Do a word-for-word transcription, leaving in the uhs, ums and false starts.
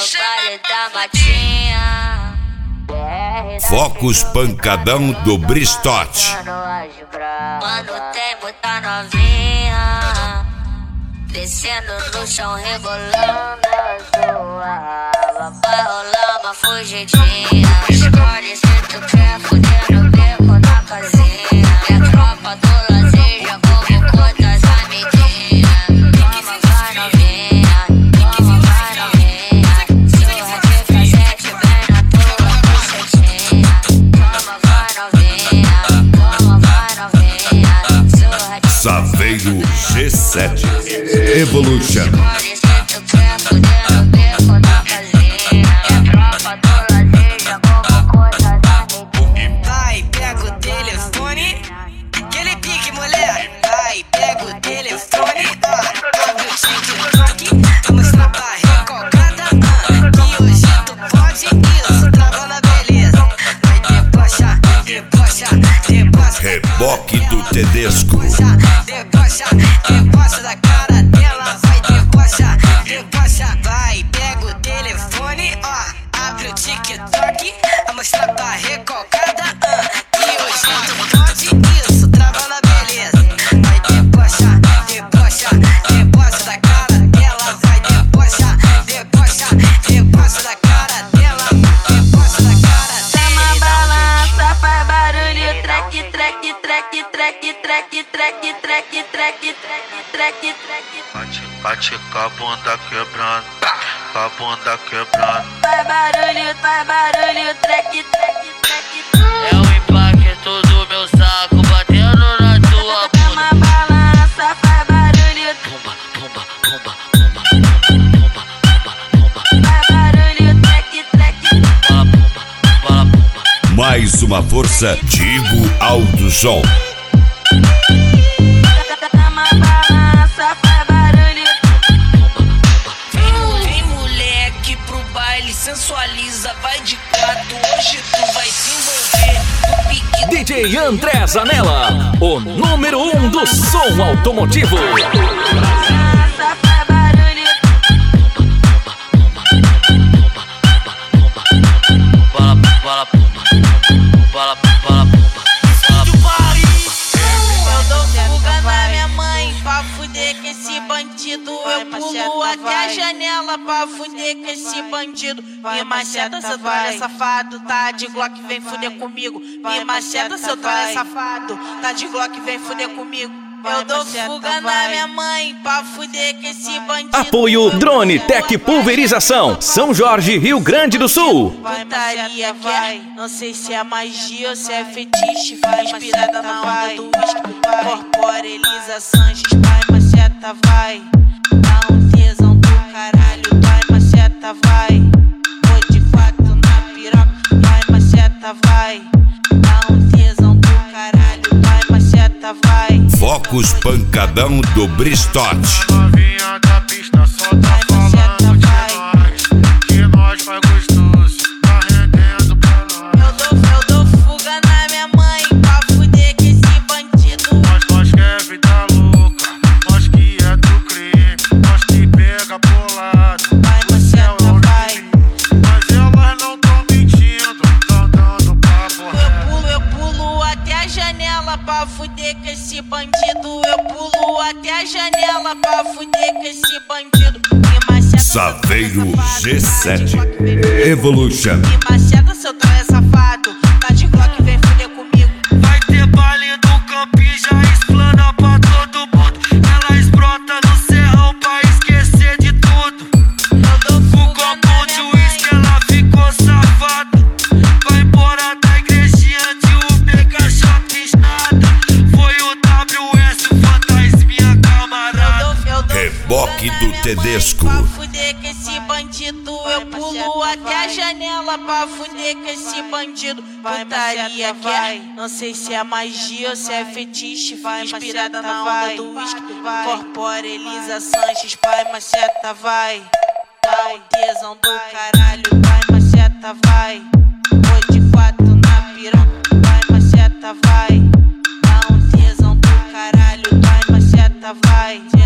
baile da matinha. Focus Pancadão do Bristote. Mano, tem muita novinha descendo no chão, rebolando a sua. Vai rolar uma fugidinha. Escolhe se tu quer fuder no beco na casinha. É tropa do lazer, já como contas amiguinhas. Toma, vai novinha, toma, vai novinha. Surra de cassete bem na tua bucetinha. Toma, vai novinha, toma, vai novinha. Surra de Saveiro G sete Evolution. Vai, pega o telefone, aquele pique, mulher. Vai, pega o telefone, ó, abre o TikTok, mostra pra recalcada, que hoje tu pode isso, travando a beleza. Vai debochar, debochar, debochar. Reboque do Tedesco. Debocha, debocha da cara dela. Vai debocha, debocha. Vai, pega o telefone, ó, abre o TikTok, a mostrar pra recalcada, uh, que hoje tu pode isso, travando a beleza. Vai debocha, debocha, debocha da cara dela. Vai debocha, debocha, debocha da cara dela. Debocha da cara dela. Chama a balança, faz barulho, track, track, track, track, track, track, track, track, track, track, track. Bate, bate com a bunda quebrando, com a bunda quebrando. Faz barulho, faz barulho, track, track, track, track. É o impacto do meu saco batendo na tua Chama a bunda. balança, faz barulho, Pumba, pumba, pumba, pumba, pumba, pumba, pumba. faz barulho, track, track. Bala pumba, bala pumba. Mais uma força, Digo Alto Som. Chama a balança, faz barulho. Vem, vem moleque pro baile, sensualiza, vai de quatro. Hoje tu vai se envolver no pique do D J André Zanella, o número um do som automotivo. Balança, faz barulho. Bala, bala pumba, bala, bala pumba. Eu dou fuga na minha mãe pra fuder com esse bandido. Eu pulo até a janela pra fuder com esse bandido. Me maceta, seu trolha safado, tá de Glock, vem fuder comigo. Me maceta, seu trolha safado, tá de Glock, vem fuder comigo. Eu dou fuga na minha mãe pra fuder com esse bandido. Apoio Drone Tech Pulverização, São Jorge, Rio Grande do Sul. Putaria quer, não sei se é magia ou se é fetiche. Vai inspirada na onda do whisky. Corpora Elisa Sanches, vai maceta, vai. Dá um tesão do caralho, vai maceta, vai. Vou de fato na piroca, vai maceta, vai. Dá um tesão do caralho, vai maceta, vai. Focus Pancadão do Bristote. Novinha da pista solta falando de nós, que nós faz gostoso, tá rendendo pra nós. Eu dou, eu dou fuga na minha mãe pra fuder com esse bandido. Nós, nós que é vida louca, nós que é do crime, nós que pega bolado, Vai o céu é maceta, o vai. limite. Mas elas não tão mentindo, tão dando papo Eu reto. pulo, eu pulo até a janela pra fuder com esse bandido. Eu pulo até a janela pra fuder com esse bandido. Me maceta, Saveiro G sete Me Evolution. maceta, seu trolha safado, tá de Glock, vem fuder comigo. Vai ter baile do Campi, já explana pra todo mundo. Elas brotam no serrão pra esquecer de tudo. Eu dou O fuga copo na de minha uísque, mãe. ela ficou safada. Vai embora da igrejinha de Uber, chapiscada. Foi o W S, o fantasminha Eu camarada. dou, eu dou Reboque fuga na do minha Tedesco. mãe pra fuder com esse bandido. Eu pulo até a janela pra fuder com esse bandido. Putaria quer, não sei se é magia ou se é fetiche. Vai inspirada na onda do whisky. Corpora Elisa Sanches, vai maceta, vai. Dá um tesão do caralho, vai maceta, vai. Vou de fato na piroca, vai maceta, vai. Dá um tesão do caralho, vai maceta, vai.